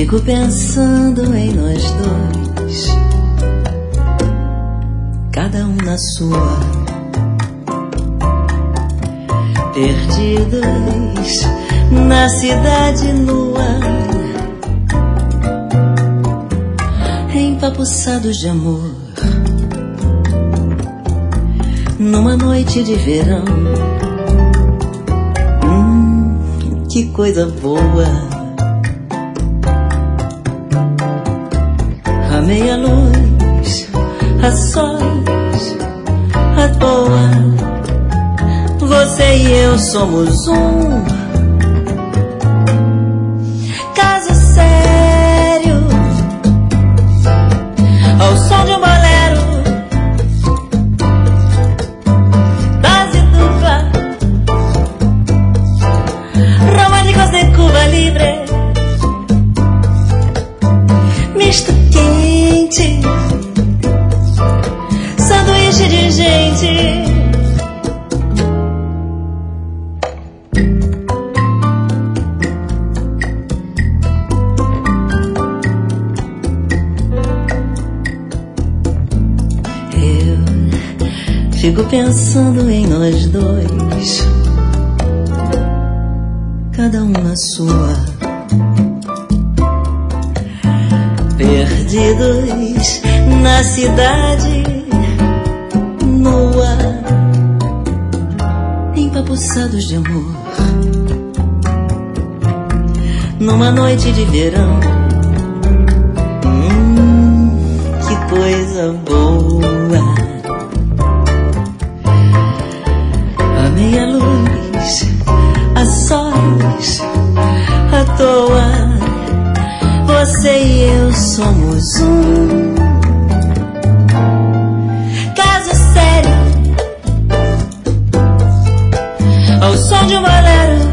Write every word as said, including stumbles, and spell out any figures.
Fico pensando em nós dois, cada um na sua, perdidos na cidade nua, empapuçados de amor, numa noite de verão. Hum, que coisa boa. A meia luz, a sós, à toa, você e eu somos um caso sério, ao som de um bolero, dose dupla, românticos de Cuba Libre, misto quente, sanduíche de gente. Eu fico pensando em nós dois, cada um na sua, perdidos na cidade nua, empapuçados de amor, numa noite de verão. Hum, que coisa boa. A meia luz, a sós, à toa, você e eu somos um caso sério, ao som de um bolero,